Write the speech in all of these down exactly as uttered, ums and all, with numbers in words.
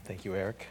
Thank you, Eric.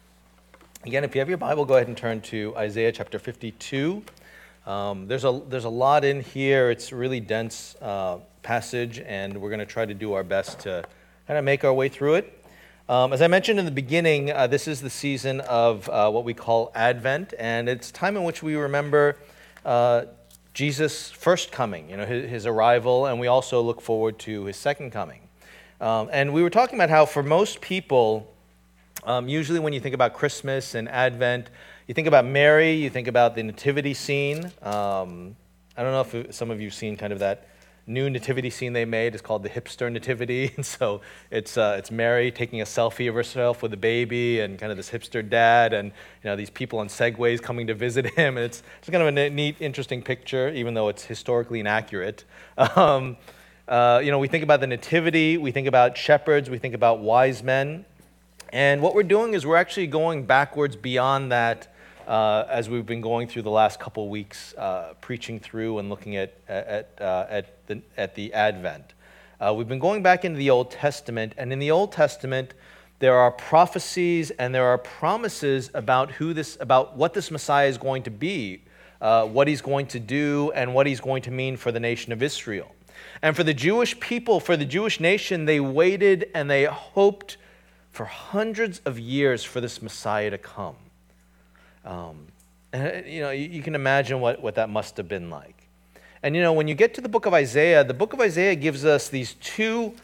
Again, if you have your Bible, go ahead and turn to Isaiah chapter fifty-two. Um, there's a there's a lot in here. It's a really dense uh, passage, and we're going to try to do our best to kind of make our way through it. Um, as I mentioned in the beginning, uh, this is the season of uh, what we call Advent, and it's time in which we remember uh, Jesus' first coming, you know, his, his arrival, and we also look forward to his second coming. Um, and we were talking about how for most people, um, usually when you think about Christmas and Advent, you think about Mary, you think about the nativity scene. Um, I don't know if some of you have seen kind of that new nativity scene they made. It's called the hipster nativity. And so it's uh, it's Mary taking a selfie of herself with a baby and kind of this hipster dad and you know these people on Segways coming to visit him. And it's, it's kind of a neat, interesting picture, even though it's historically inaccurate. Um, uh, you know, we think about the nativity, we think about shepherds, we think about wise men. And what we're doing is we're actually going backwards beyond that uh, as we've been going through the last couple weeks, uh, preaching through and looking at at uh, at the at the Advent. Uh, we've been going back into the Old Testament, and in the Old Testament, there are prophecies and there are promises about who this about what this Messiah is going to be, uh, what he's going to do, and what he's going to mean for the nation of Israel. And for the Jewish people, for the Jewish nation, they waited and they hoped for hundreds of years for this Messiah to come. Um, and, you know, you, you can imagine what, what that must have been like. And, you know, when you get to the book of Isaiah, the book of Isaiah gives us these two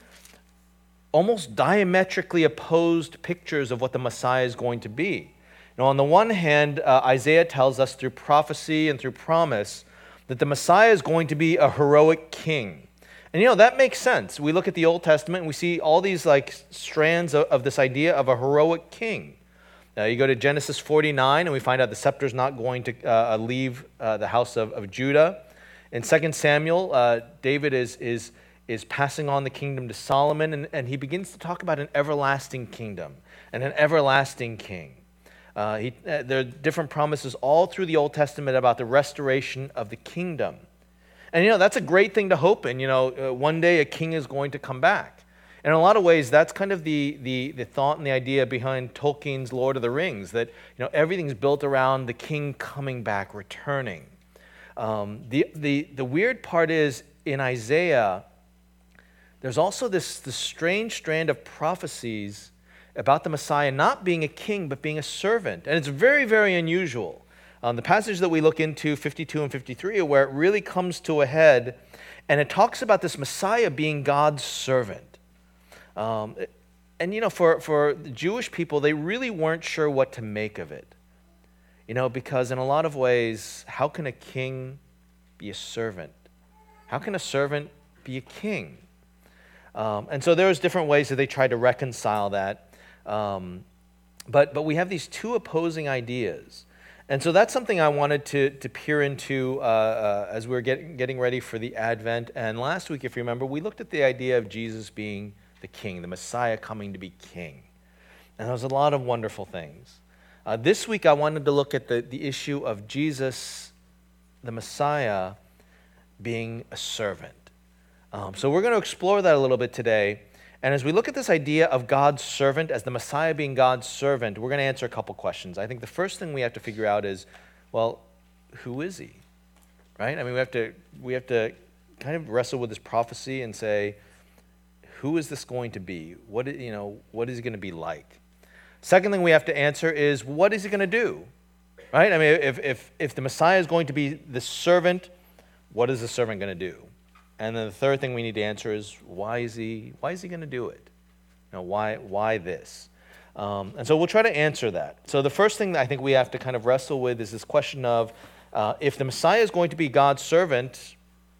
almost diametrically opposed pictures of what the Messiah is going to be. Now, on the one hand, uh, Isaiah tells us through prophecy and through promise that the Messiah is going to be a heroic king. And, you know, that makes sense. We look at the Old Testament and we see all these, like, strands of, of this idea of a heroic king. Uh, you go to Genesis forty-nine and we find out the scepter is not going to uh, leave uh, the house of, of Judah. In Second Samuel, uh, David is, is, is passing on the kingdom to Solomon, and, and he begins to talk about an everlasting kingdom and an everlasting king. Uh, he, uh, there are different promises all through the Old Testament about the restoration of the kingdom. And, you know, that's a great thing to hope in. You know, uh, one day a king is going to come back. And in a lot of ways, that's kind of the, the, the thought and the idea behind Tolkien's Lord of the Rings, that, you know, everything's built around the king coming back, returning. Um, the, the, the weird part is, in Isaiah, there's also this, this strange strand of prophecies about the Messiah not being a king, but being a servant. And it's very, very unusual. Um, the passage that we look into, fifty-two and fifty-three, are where it really comes to a head, and it talks about this Messiah being God's servant. Um, and, you know, for, for the Jewish people, they really weren't sure what to make of it. You know, because in a lot of ways, how can a king be a servant? How can a servant be a king? Um, and so there's different ways that they tried to reconcile that. Um, but, but we have these two opposing ideas. And so that's something I wanted to, to peer into uh, uh, as we were getting, getting ready for the Advent. And last week, if you remember, we looked at the idea of Jesus being the king, the Messiah coming to be king. And there was a lot of wonderful things. Uh, this week, I wanted to look at the, the issue of Jesus, the Messiah, being a servant. Um, so we're going to explore that a little bit today. And as we look at this idea of God's servant, as the Messiah being God's servant, we're going to answer a couple questions. I think the first thing we have to figure out is, well, who is he? Right? I mean, we have to we have to kind of wrestle with this prophecy and say, who is this going to be? What you know, what is he going to be like? Second thing we have to answer is, what is he going to do? Right? I mean, if if if the Messiah is going to be the servant, what is the servant going to do? And then the third thing we need to answer is, why is he why is he going to do it? You know, why why this? Um, and so we'll try to answer that. So the first thing that I think we have to kind of wrestle with is this question of, uh, if the Messiah is going to be God's servant,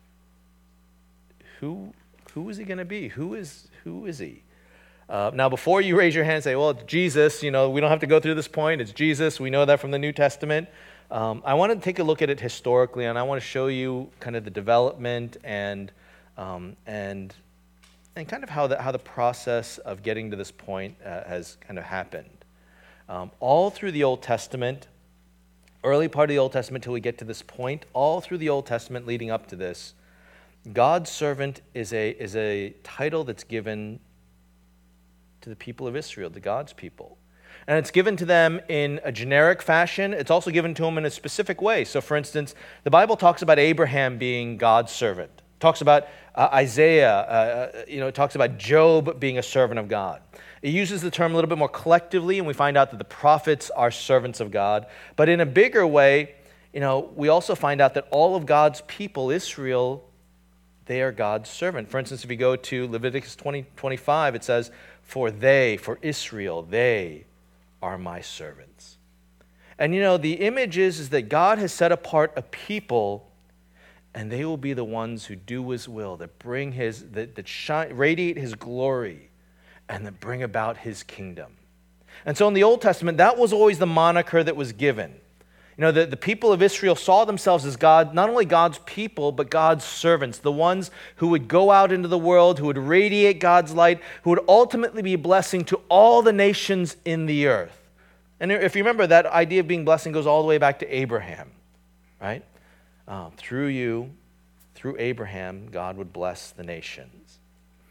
who who is he going to be? Who is who is he? Uh, now, before you raise your hand and say, well, it's Jesus, you know, we don't have to go through this point. It's Jesus. We know that from the New Testament. Um, I want to take a look at it historically, and I want to show you kind of the development and um, and and kind of how the how the process of getting to this point uh, has kind of happened. Um, all through the Old Testament, early part of the Old Testament till we get to this point, all through the Old Testament leading up to this, God's servant is a is a title that's given to the people of Israel, to God's people. And it's given to them in a generic fashion. It's also given to them in a specific way. So, for instance, the Bible talks about Abraham being God's servant. It talks about uh, Isaiah, uh, you know, it talks about Job being a servant of God. It uses the term a little bit more collectively, and we find out that the prophets are servants of God. But in a bigger way, you know, we also find out that all of God's people, Israel, they are God's servant. For instance, if you go to Leviticus twenty, twenty-five, it says, for they, for Israel, they are my servants. And you know, the image is, is that God has set apart a people, and they will be the ones who do his will, that bring his, that, that shine, radiate his glory, and that bring about his kingdom. And so in the Old Testament, that was always the moniker that was given. You know, the, the people of Israel saw themselves as God, not only God's people, but God's servants, the ones who would go out into the world, who would radiate God's light, who would ultimately be a blessing to all the nations in the earth. And if you remember, that idea of being blessing goes all the way back to Abraham, right? Uh, through you, through Abraham, God would bless the nations.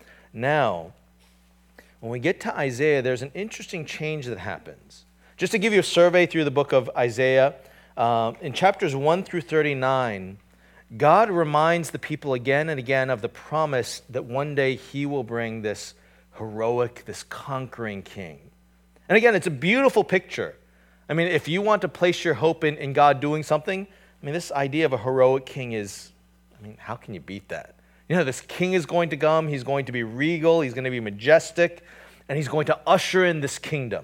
Now, when we get to Isaiah, there's an interesting change that happens. Just to give you a survey through the book of Isaiah, uh, in chapters one through thirty-nine, God reminds the people again and again of the promise that one day he will bring this heroic, this conquering king. And again, it's a beautiful picture. I mean, if you want to place your hope in, in God doing something, I mean, this idea of a heroic king is, I mean, how can you beat that? You know, this king is going to come, he's going to be regal, he's going to be majestic, and he's going to usher in this kingdom.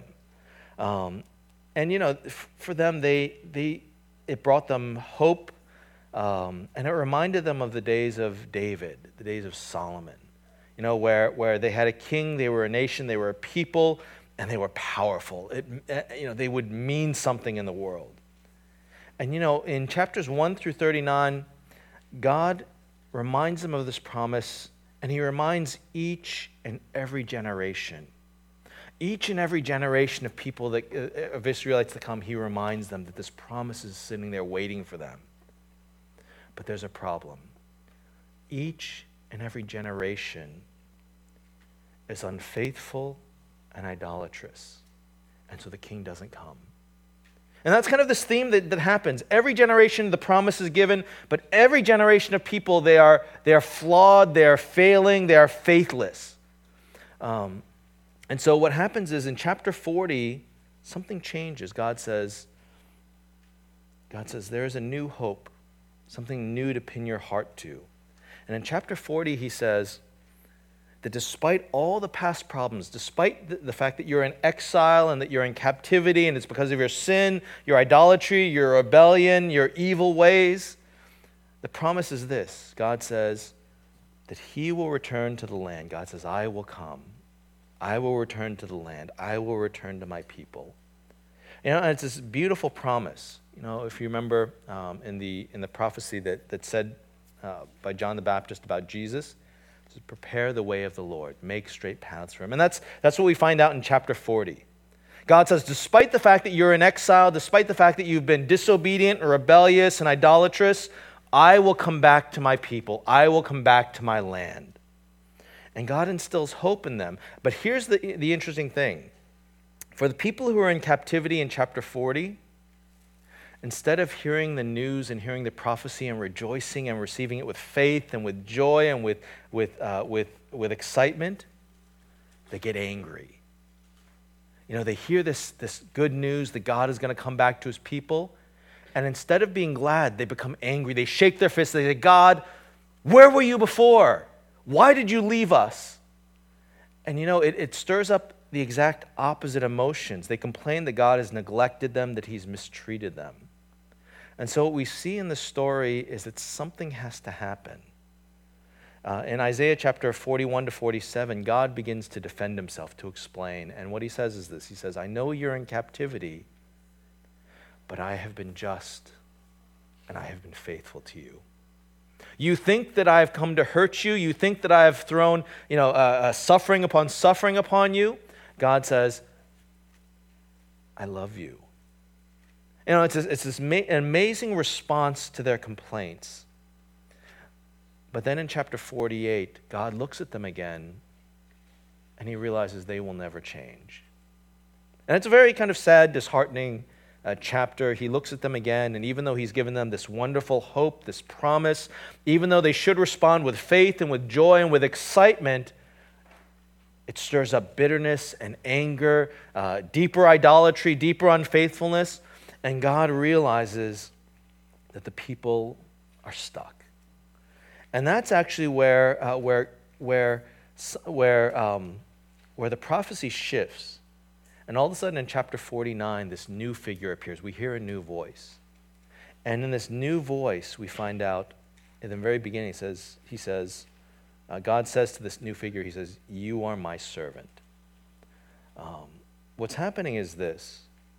Um, and, you know, f- for them, they, they, it brought them hope, um, and it reminded them of the days of David, the days of Solomon, you know, where, where they had a king, they were a nation, they were a people, and they were powerful. It, you know, they would mean something in the world. And, you know, in chapters one through thirty-nine, God reminds them of this promise, and he reminds each and every generation, each and every generation of people, that, uh, of Israelites to come, he reminds them that this promise is sitting there waiting for them. But there's a problem. Each and every generation is unfaithful and idolatrous, and so the king doesn't come. And that's kind of this theme that, that happens. Every generation, the promise is given, but every generation of people, they are, they are flawed, they are failing, they are faithless. Um, and so what happens is in chapter forty, something changes. God says, God says, there is a new hope, something new to pin your heart to. And in chapter forty, he says that despite all the past problems, despite the, the fact that you're in exile and that you're in captivity and it's because of your sin, your idolatry, your rebellion, your evil ways, the promise is this. God says that he will return to the land. God says, I will come. I will return to the land. I will return to my people. You know, and it's this beautiful promise. You know, if you remember um, in the in the prophecy that, that said uh, by John the Baptist about Jesus, to prepare the way of the Lord, make straight paths for him. And that's that's what we find out in chapter forty. God says, despite the fact that you're in exile, despite the fact that you've been disobedient and rebellious and idolatrous, I will come back to my people. I will come back to my land. And God instills hope in them. But here's the, the interesting thing. For the people who are in captivity in chapter forty, instead of hearing the news and hearing the prophecy and rejoicing and receiving it with faith and with joy and with, with, uh, with, with excitement, they get angry. You know, they hear this, this good news that God is going to come back to his people, and instead of being glad, they become angry. They shake their fists. They say, God, where were you before? Why did you leave us? And you know, it, it stirs up the exact opposite emotions. They complain that God has neglected them, that he's mistreated them. And so what we see in the story is that something has to happen. Uh, in Isaiah chapter forty-one to forty-seven, God begins to defend himself, to explain. And what he says is this. He says, I know you're in captivity, but I have been just and I have been faithful to you. You think that I have come to hurt you. You think that I have thrown, you know, uh, uh, suffering upon suffering upon you. God says, I love you. You know, it's, a, it's this ma- an amazing response to their complaints. But then in chapter forty-eight, God looks at them again, and he realizes they will never change. And it's a very kind of sad, disheartening uh, chapter. He looks at them again, and even though he's given them this wonderful hope, this promise, even though they should respond with faith and with joy and with excitement, it stirs up bitterness and anger, uh, deeper idolatry, deeper unfaithfulness, and God realizes that the people are stuck. And that's actually where uh, where where where um, where the prophecy shifts. And all of a sudden in chapter forty-nine, this new figure appears. We hear a new voice. And in this new voice, we find out, in the very beginning, he says, he says uh, God says to this new figure, he says, "You are my servant." Um, what's happening is this.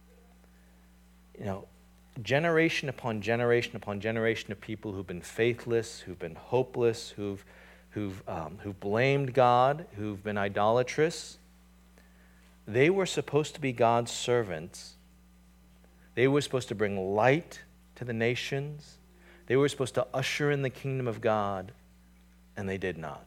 You know, generation upon generation upon generation of people who've been faithless, who've been hopeless, who've, who've, um, who've blamed God, who've been idolatrous, they were supposed to be God's servants. They were supposed to bring light to the nations. They were supposed to usher in the kingdom of God, and they did not.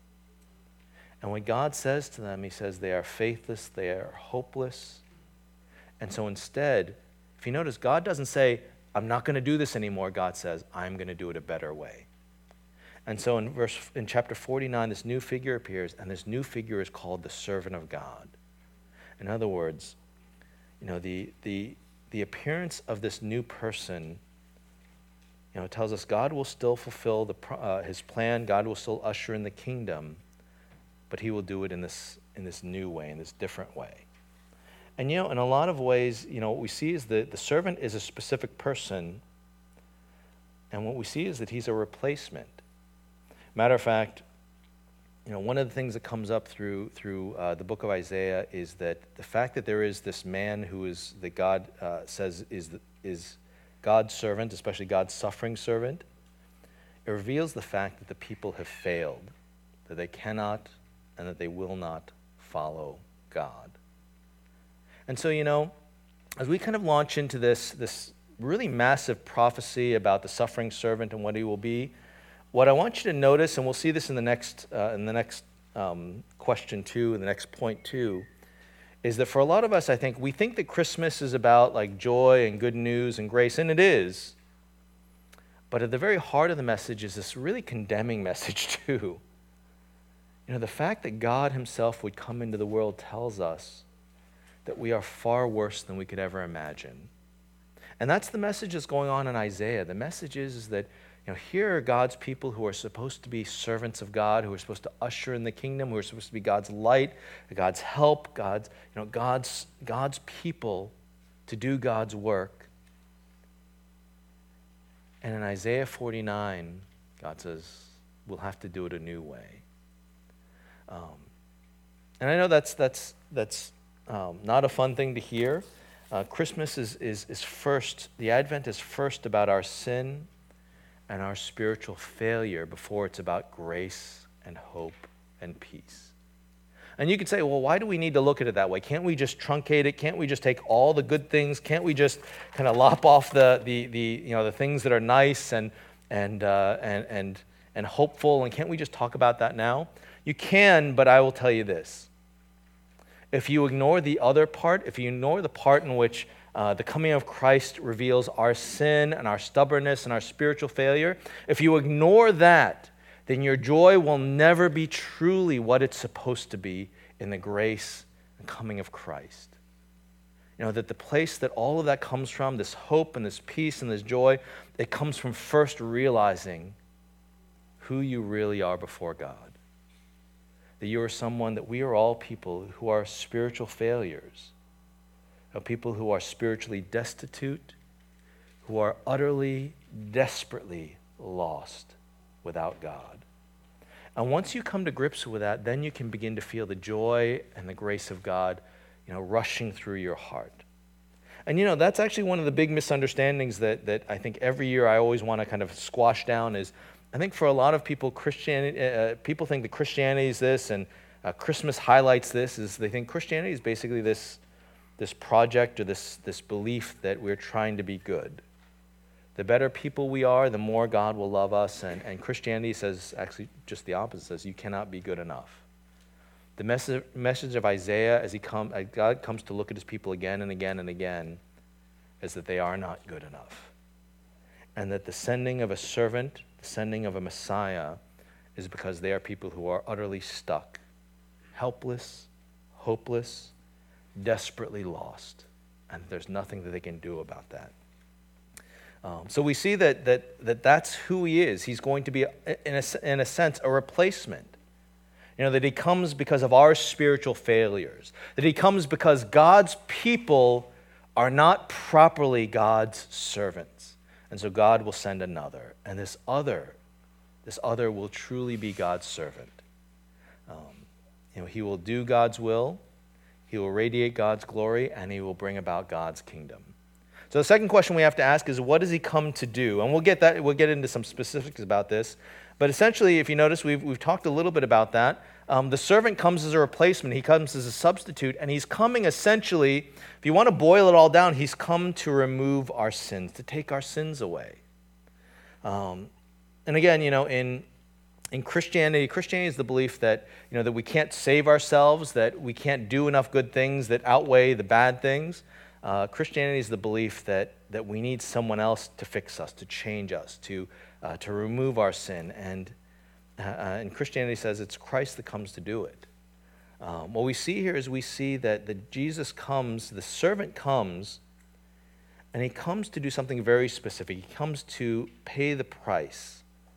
And when God says to them, he says they are faithless, they are hopeless. And so instead, if you notice, God doesn't say, "I'm not going to do this anymore." God says, "I'm going to do it a better way." And so in verse in chapter forty-nine, this new figure appears, and this new figure is called the servant of God. In other words, you know, the the the appearance of this new person, you know, tells us God will still fulfill the uh, his plan. God will still usher in the kingdom, but he will do it in this in this new way, in this different way. And, you know, in a lot of ways, you know, what we see is that the servant is a specific person, and what we see is that he's a replacement. Matter of fact, you know, one of the things that comes up through through uh, the book of Isaiah is that the fact that there is this man who is, that God uh, says is the, is God's servant, especially God's suffering servant, it reveals the fact that the people have failed, that they cannot and that they will not follow God. And so, you know, as we kind of launch into this, this really massive prophecy about the suffering servant and what he will be, what I want you to notice, and we'll see this in the next, uh, in the next um, question two, and the next point two, is that for a lot of us, I think, we think that Christmas is about like joy and good news and grace, and it is. But at the very heart of the message is this really condemning message too. You know, the fact that God himself would come into the world tells us that we are far worse than we could ever imagine. And that's the message that's going on in Isaiah. The message is, is that, you know, here are God's people who are supposed to be servants of God, who are supposed to usher in the kingdom, who are supposed to be God's light, God's help, God's, you know, God's, God's people to do God's work. And in Isaiah forty-nine, God says, we'll have to do it a new way. Um, and I know that's that's that's Um, not a fun thing to hear. Uh, Christmas is, is, is first, the Advent is first about our sin and our spiritual failure before it's about grace and hope and peace. And you could say, well, why do we need to look at it that way? Can't we just truncate it? Can't we just take all the good things? Can't we just kind of lop off the, the, the, you know, the things that are nice and, and, uh, and, and, and hopeful? And can't we just talk about that now? You can, but I will tell you this. If you ignore the other part, if you ignore the part in which uh, the coming of Christ reveals our sin and our stubbornness and our spiritual failure, if you ignore that, then your joy will never be truly what it's supposed to be in the grace and coming of Christ. You know, that the place that all of that comes from, this hope and this peace and this joy, it comes from first realizing who you really are before God. That you are someone, that we are all people who are spiritual failures, people who are spiritually destitute, who are utterly, desperately lost without God. And once you come to grips with that, then you can begin to feel the joy and the grace of God, you know, rushing through your heart. And you know, that's actually one of the big misunderstandings that, that I think every year I always want to kind of squash down is, I think for a lot of people, Christianity, uh, people think that Christianity is this, and uh, Christmas highlights this, is they think Christianity is basically this, this project or this, this belief that we're trying to be good. The better people we are, the more God will love us, and, and Christianity says actually just the opposite, says you cannot be good enough. The message, message of Isaiah as he come, as God comes to look at his people again and again and again is that they are not good enough. And that the sending of a servant, the sending of a Messiah, is because they are people who are utterly stuck, helpless, hopeless, desperately lost. And there's nothing that they can do about that. Um, so we see that, that, that that's who he is. He's going to be, in a, in a sense, a replacement. You know, that he comes because of our spiritual failures. That he comes because God's people are not properly God's servants. And so God will send another. And this other, this other will truly be God's servant. Um, you know, he will do God's will. He will radiate God's glory, and he will bring about God's kingdom. So the second question we have to ask is, what does he come to do? And we'll get that. We'll get into some specifics about this. But essentially, if you notice, we've we've talked a little bit about that. Um, the servant comes as a replacement. He comes as a substitute, and he's coming essentially. If you want to boil it all down, he's come to remove our sins, to take our sins away. Um, and again, you know, in In Christianity, Christianity is the belief that, you know, that we can't save ourselves, that we can't do enough good things that outweigh the bad things. Uh, Christianity is the belief that, that we need someone else to fix us, to change us, to, uh, to remove our sin. And, uh, and Christianity says it's Christ that comes to do it. Um, what we see here is we see that, that Jesus comes, the servant comes, and he comes to do something very specific. He comes to pay the price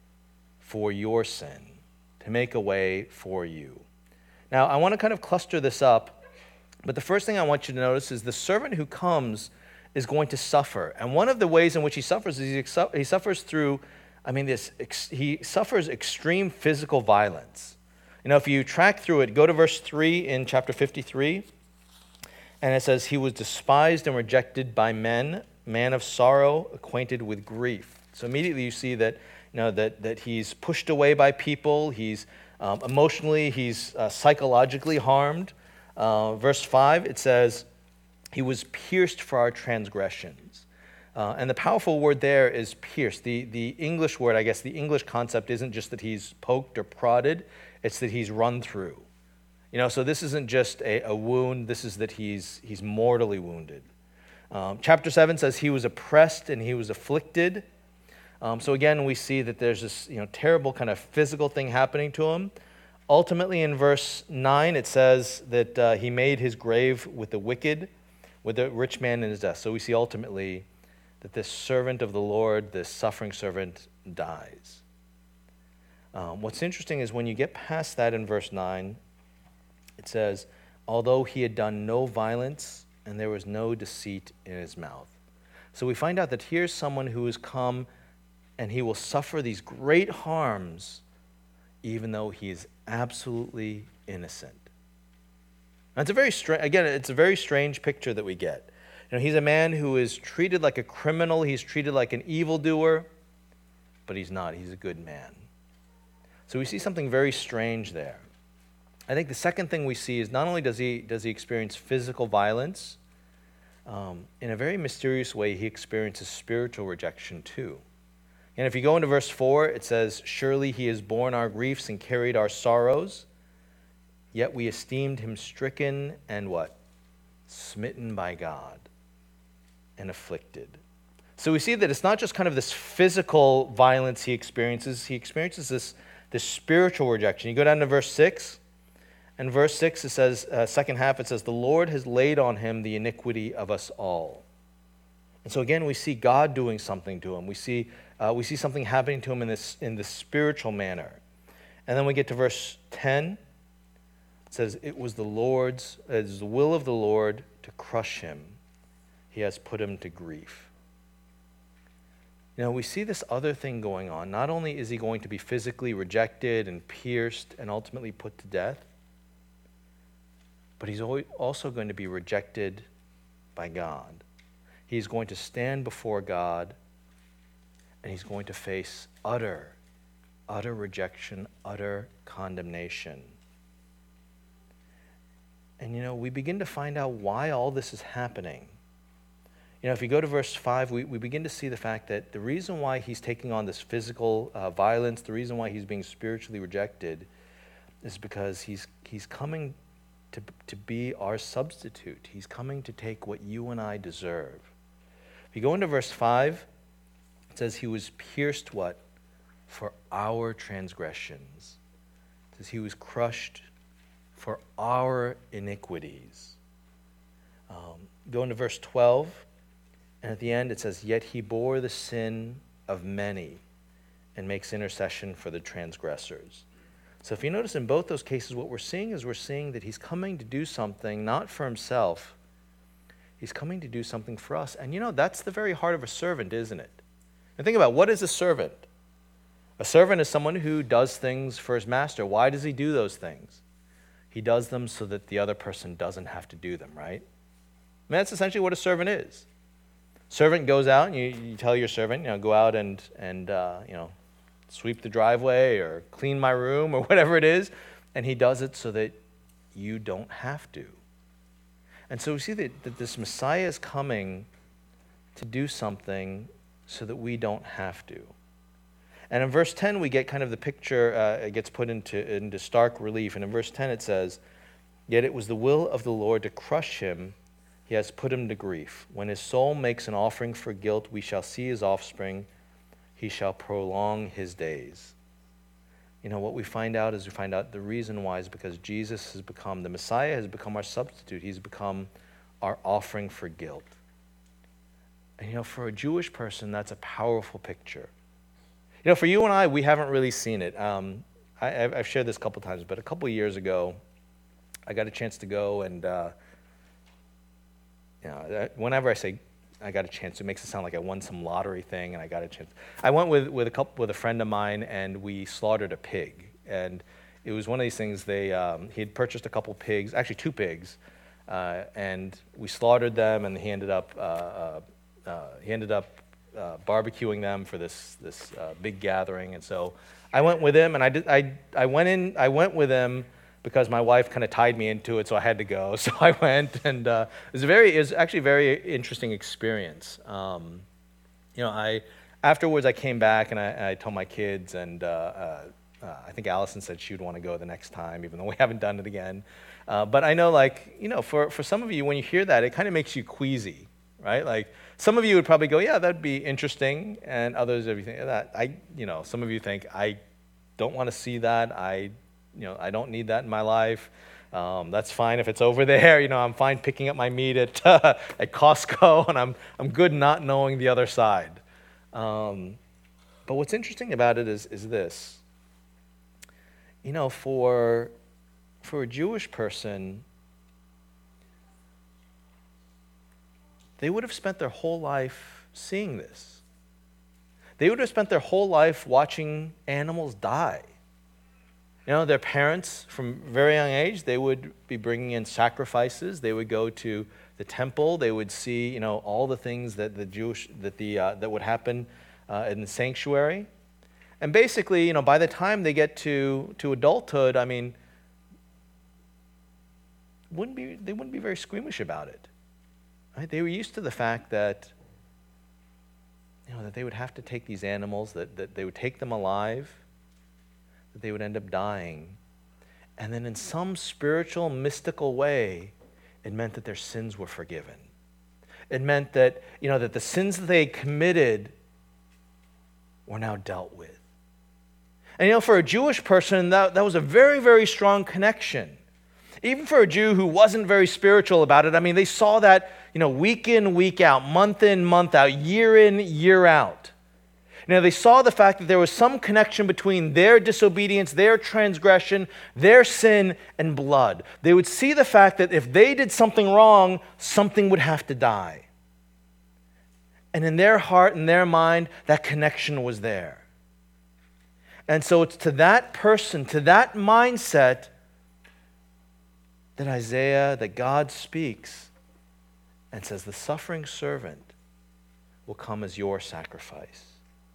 for your sin, to make a way for you. Now, I want to kind of cluster this up, but the first thing I want you to notice is the servant who comes is going to suffer. And one of the ways in which he suffers is he, he suffers through, I mean, this he suffers extreme physical violence. You know, if you track through it, go to verse three in chapter fifty-three, and it says, he was despised and rejected by men, man of sorrow, acquainted with grief. So immediately you see that You know, that, that he's pushed away by people, he's um, emotionally, he's uh, psychologically harmed. Uh, verse five, it says, he was pierced for our transgressions. Uh, and the powerful word there is pierced. The, the English word, I guess the English concept isn't just that he's poked or prodded, it's that he's run through. You know, so this isn't just a, a wound, this is that he's, he's mortally wounded. Um, chapter seven says he was oppressed and he was afflicted. Um, so again, we see that there's this, you know, terrible kind of physical thing happening to him. Ultimately, in verse nine, it says that uh, he made his grave with the wicked, with the rich man in his death. So we see ultimately that this servant of the Lord, this suffering servant, dies. Um, what's interesting is when you get past that in verse nine, it says, although he had done no violence and there was no deceit in his mouth. So we find out that here's someone who has come and he will suffer these great harms even though he is absolutely innocent. Now it's a very strange, again, it's a very strange picture that we get. You know, he's a man who is treated like a criminal, he's treated like an evildoer, but he's not, he's a good man. So we see something very strange there. I think the second thing we see is not only does he, does he experience physical violence, um, in a very mysterious way, he experiences spiritual rejection too. And if you go into verse four, it says, surely he has borne our griefs and carried our sorrows, yet we esteemed him stricken and what? Smitten by God and afflicted. So we see that it's not just kind of this physical violence he experiences, he experiences this, this spiritual rejection. You go down to verse six, and verse six, it says, uh, second half, it says, the Lord has laid on him the iniquity of us all. And so again, we see God doing something to him. We see uh, we see something happening to him in this in this spiritual manner. And then we get to verse ten. It says, it was the Lord's, it is the will of the Lord to crush him. He has put him to grief. You know, we see this other thing going on. Not only is he going to be physically rejected and pierced and ultimately put to death, but he's also going to be rejected by God. He's going to stand before God, and he's going to face utter, utter rejection, utter condemnation. And, you know, we begin to find out why all this is happening. You know, if you go to verse five, we, we begin to see the fact that the reason why he's taking on this physical uh, violence, the reason why he's being spiritually rejected, is because he's he's coming to, to be our substitute. He's coming to take what you and I deserve. If you go into verse five, it says he was pierced what? For our transgressions. It says he was crushed for our iniquities. Um, go into verse twelve, and at the end it says, yet he bore the sin of many and makes intercession for the transgressors. So if you notice in both those cases, what we're seeing is we're seeing that he's coming to do something not for himself. He's coming to do something for us. And you know, that's the very heart of a servant, isn't it? And think about, what is a servant? A servant is someone who does things for his master. Why does he do those things? He does them so that the other person doesn't have to do them, right? I mean, that's essentially what a servant is. Servant goes out, and you, you tell your servant, you know, go out and, and uh, you know, sweep the driveway or clean my room or whatever it is, and he does it so that you don't have to. And so we see that, that this Messiah is coming to do something so that we don't have to. And in verse ten, we get kind of the picture, uh, it gets put into, into stark relief. And in verse ten it says, yet it was the will of the Lord to crush him. He has put him to grief. When his soul makes an offering for guilt, we shall see his offspring. He shall prolong his days. You know, what we find out is we find out the reason why is because Jesus has become, the Messiah has become our substitute. He's become our offering for guilt. And, you know, for a Jewish person, that's a powerful picture. You know, for you and I, we haven't really seen it. Um, I, I've shared this a couple times, but a couple years ago, I got a chance to go and, uh, you know, whenever I say I got a chance, it makes it sound like I won some lottery thing and I got a chance. I went with, with a couple with a friend of mine and we slaughtered a pig. And it was one of these things, they um, he had purchased a couple pigs, actually two pigs, uh, and we slaughtered them, and he ended up uh, uh, uh, he ended up uh, barbecuing them for this this uh, big gathering. And so I went with him, and I did I I went in I went with him because my wife kind of tied me into it, so I had to go. So I went, and uh, it was a very, it was actually a very interesting experience. Um, you know, I afterwards I came back and I, I told my kids, and uh, uh, uh, I think Allison said she would want to go the next time, even though we haven't done it again. Uh, but I know, like, you know, for for some of you, when you hear that, it kind of makes you queasy, right? Like, some of you would probably go, yeah, that'd be interesting, and others, everything that I, you know, some of you think, I don't want to see that. I You know, I don't need that in my life. Um, that's fine if it's over there. You know, I'm fine picking up my meat at uh, at Costco, and I'm I'm good not knowing the other side. Um, but what's interesting about it is is this. You know, for for a Jewish person, they would have spent their whole life seeing this. They would have spent their whole life watching animals die. You know, their parents, from a very young age, they would be bringing in sacrifices. They would go to the temple. They would see, you know, all the things that the Jewish that the uh, that would happen uh, in the sanctuary. And basically, you know, by the time they get to to adulthood, I mean, wouldn't be they wouldn't be very squeamish about it. Right? They were used to the fact that, you know, that they would have to take these animals, that that they would take them alive, that they would end up dying. And then in some spiritual, mystical way, it meant that their sins were forgiven. It meant that, you know, that the sins that they had committed were now dealt with. And, you know, for a Jewish person, that, that was a very, very strong connection. Even for a Jew who wasn't very spiritual about it, I mean, they saw that, you know, week in, week out, month in, month out, year in, year out. You know, they saw the fact that there was some connection between their disobedience, their transgression, their sin, and blood. They would see the fact that if they did something wrong, something would have to die. And in their heart and their mind, that connection was there. And so it's to that person, to that mindset, that Isaiah, that God speaks and says, the suffering servant will come as your sacrifice.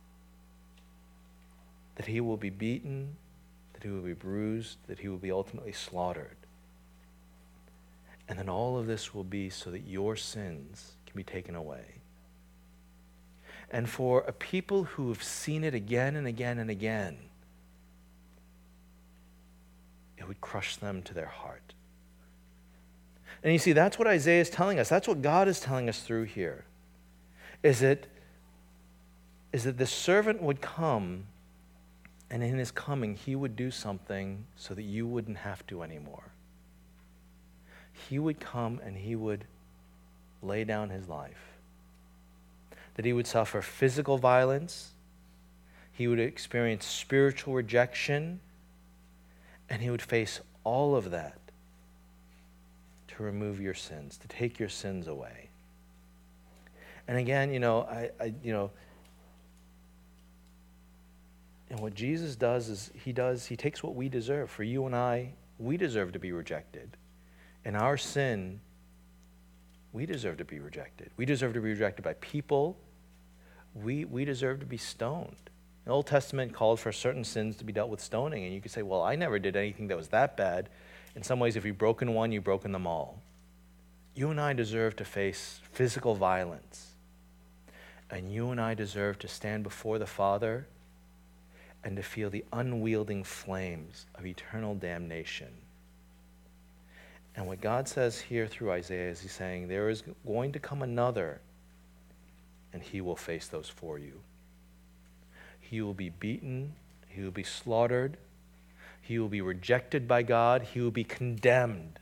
That he will be beaten, that he will be bruised, that he will be ultimately slaughtered. And then all of this will be so that your sins can be taken away. And for a people who have seen it again and again and again, it would crush them to their heart. And you see, that's what Isaiah is telling us. That's what God is telling us through here. Is that, is that the servant would come, and in his coming, he would do something so that you wouldn't have to anymore. He would come and he would lay down his life. That he would suffer physical violence, he would experience spiritual rejection, and he would face all of that to remove your sins, to take your sins away. And again, you know, I, I you know, and what Jesus does is he does, he takes what we deserve. For you and I, we deserve to be rejected. In our sin, we deserve to be rejected. We deserve to be rejected by people. We, we deserve to be stoned. The Old Testament called for certain sins to be dealt with stoning, and you could say, well, I never did anything that was that bad. In some ways, if you've broken one, you've broken them all. You and I deserve to face physical violence. And you and I deserve to stand before the Father and to feel the unwielding flames of eternal damnation. And what God says here through Isaiah is he's saying, there is going to come another, and he will face those for you. He will be beaten, he will be slaughtered, he will be rejected by God, he will be condemned,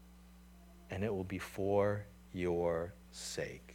and it will be for your sake.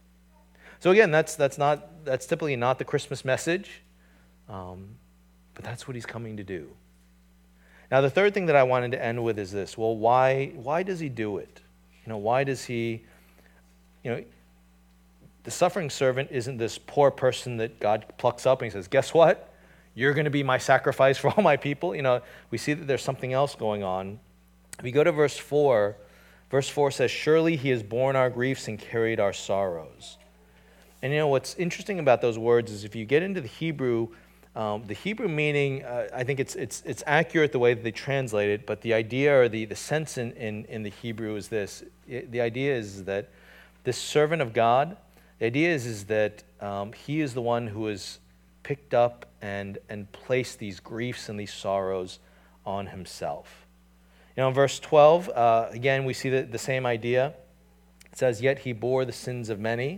So again, that's that's not that's typically not the Christmas message, um, but that's what he's coming to do. Now, the third thing that I wanted to end with is this. Well, why why does he do it? You know, why does he, you know, the suffering servant isn't this poor person that God plucks up and he says, guess what? You're going to be my sacrifice for all my people. You know, we see that there's something else going on. If you go to verse four, verse four says, surely he has borne our griefs and carried our sorrows. And you know, what's interesting about those words is if you get into the Hebrew, Um, the Hebrew meaning, uh, I think it's it's it's accurate the way that they translate it, but the idea or the, the sense in, in, in the Hebrew is this. It, the idea is that this servant of God, the idea is, is that um, he is the one who has picked up and, and placed these griefs and these sorrows on himself. You know, in verse twelve, uh, again, we see the, the same idea. It says, yet he bore the sins of many.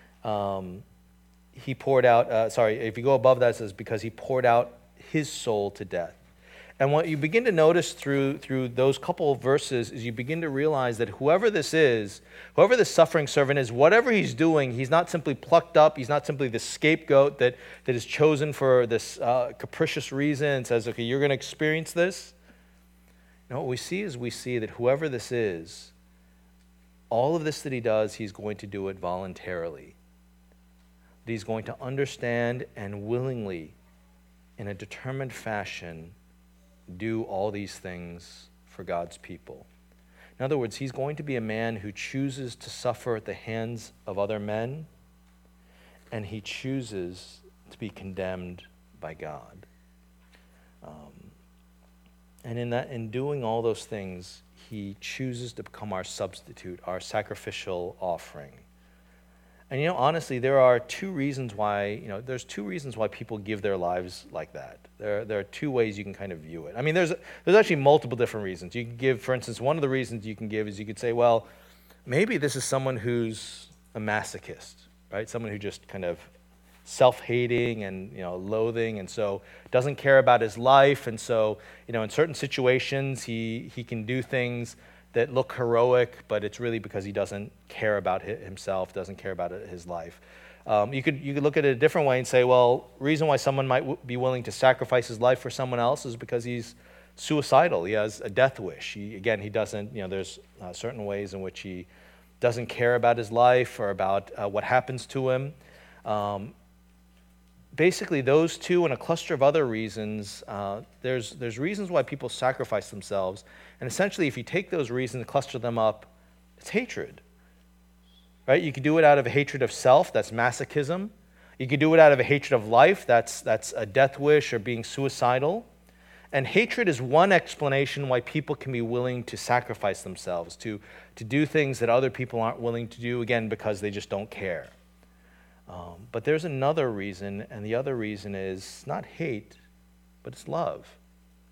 Um, He poured out, uh, sorry, if you go above that, it says, because he poured out his soul to death. And what you begin to notice through through those couple of verses is you begin to realize that whoever this is, whoever this suffering servant is, whatever he's doing, he's not simply plucked up, he's not simply the scapegoat that, that is chosen for this uh, capricious reason and says, okay, you're going to experience this. No, what we see is we see that whoever this is, all of this that he does, he's going to do it voluntarily. That he's going to understand and willingly, in a determined fashion, do all these things for God's people. In other words, he's going to be a man who chooses to suffer at the hands of other men, and he chooses to be condemned by God. Um, and in that, in doing all those things, he chooses to become our substitute, our sacrificial offering. And you know, honestly, there are two reasons why, you know, there's two reasons why people give their lives like that. There, there are two ways you can kind of view it. I mean, there's there's actually multiple different reasons. You can give, for instance, one of the reasons you can give is you could say, well, maybe this is someone who's a masochist, right? Someone who just kind of self-hating and, you know, loathing, and so doesn't care about his life, and so, you know, in certain situations he he can do things that look heroic, but it's really because he doesn't care about himself, doesn't care about his life. Um, you could you could look at it a different way and say, well, reason why someone might w- be willing to sacrifice his life for someone else is because he's suicidal. He has a death wish. He, again, he doesn't, you know, there's uh, certain ways in which he doesn't care about his life or about uh, what happens to him. Um, basically, those two and a cluster of other reasons, uh, there's there's reasons why people sacrifice themselves. And essentially, if you take those reasons and cluster them up, it's hatred, right? You could do it out of a hatred of self, that's masochism. You could do it out of a hatred of life, that's that's a death wish or being suicidal. And hatred is one explanation why people can be willing to sacrifice themselves, to, to do things that other people aren't willing to do, again, because they just don't care. Um, but there's another reason, and the other reason is not hate, but it's love.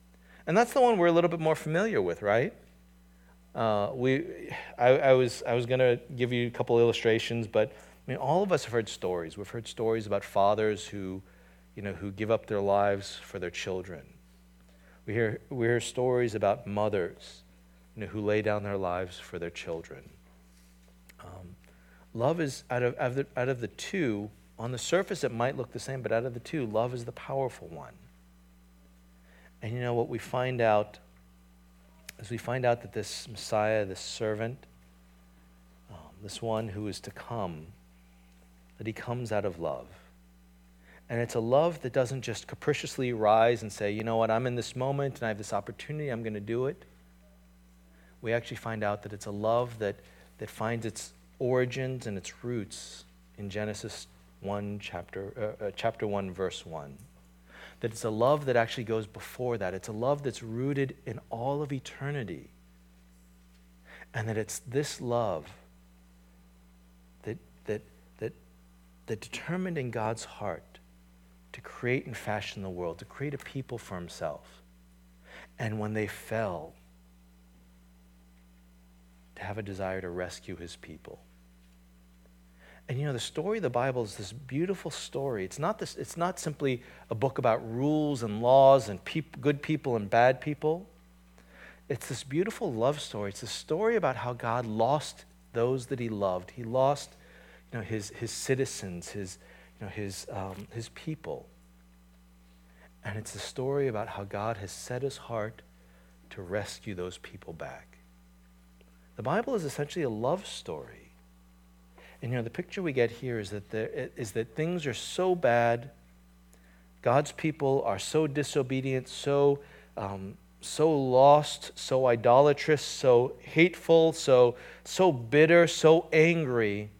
And that's the one we're a little bit more familiar with, right? Uh, we, I, I was, I was going to give you a couple illustrations, but I mean, all of us have heard stories. We've heard stories about fathers who, you know, who give up their lives for their children. We hear, we hear stories about mothers, you know, who lay down their lives for their children. Um, love is, out of, out of the, out of the two, on the surface it might look the same, but out of the two, love is the powerful one. And you know what we find out, is we find out that this Messiah, this servant, um, this one who is to come, that he comes out of love. And it's a love that doesn't just capriciously rise and say, you know what, I'm in this moment and I have this opportunity, I'm going to do it. We actually find out that it's a love that, that finds its origins and its roots in Genesis one, chapter, uh, uh, chapter one, verse one. That it's a love that actually goes before that. It's a love that's rooted in all of eternity. And that it's this love that, that, that, that determined in God's heart to create and fashion the world, to create a people for himself. And when they fell, to have a desire to rescue his people. And you know, the story of the Bible is this beautiful story. It's not this, it's not simply a book about rules and laws and peop, good people and bad people. It's this beautiful love story. It's a story about how God lost those that he loved. He lost, you know, his, his citizens, his, you know, his, um, his people. And it's a story about how God has set his heart to rescue those people back. The Bible is essentially a love story. And you know, the picture we get here is that there, is that things are so bad, God's people are so disobedient, so um, so lost, so idolatrous, so hateful, so so bitter, so angry,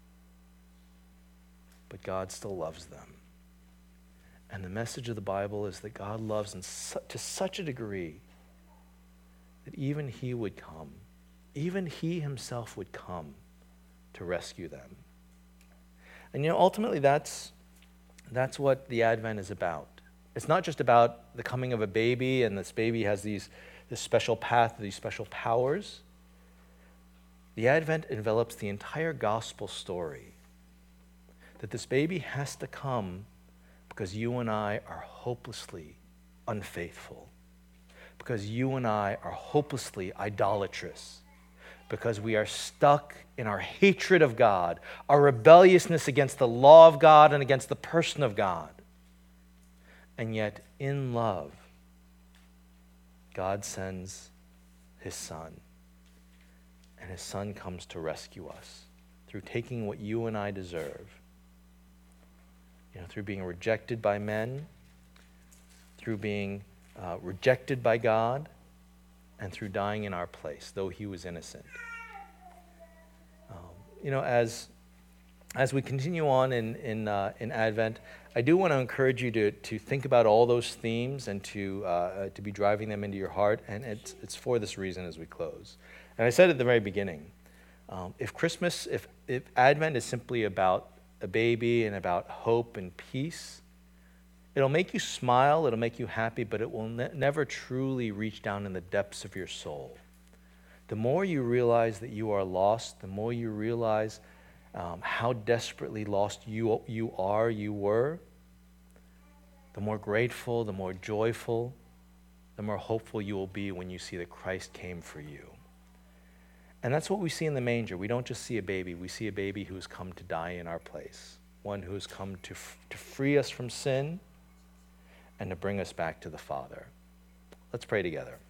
but God still loves them. And the message of the Bible is that God loves in su- to such a degree that even he would come, even he himself would come to rescue them. And you know, ultimately that's that's what the Advent is about. It's not just about the coming of a baby and this baby has these this special path, these special powers. The Advent envelops the entire gospel story. That this baby has to come because you and I are hopelessly unfaithful. Because you and I are hopelessly idolatrous. Because we are stuck in our hatred of God, our rebelliousness against the law of God and against the person of God. And yet, in love, God sends his Son. And his Son comes to rescue us through taking what you and I deserve. You know, through being rejected by men, through being uh, rejected by God, and through dying in our place, though he was innocent. Um, you know, as as we continue on in in, uh, in Advent, I do want to encourage you to to think about all those themes and to uh, to be driving them into your heart. And it's it's for this reason as we close. And I said at the very beginning, um, if Christmas, if if Advent is simply about a baby and about hope and peace, it'll make you smile, it'll make you happy, but it will ne- never truly reach down in the depths of your soul. The more you realize that you are lost, the more you realize um, how desperately lost you, you are, you were, the more grateful, the more joyful, the more hopeful you will be when you see that Christ came for you. And that's what we see in the manger. We don't just see a baby. We see a baby who has come to die in our place, one who has come to, f- to free us from sin and to bring us back to the Father. Let's pray together.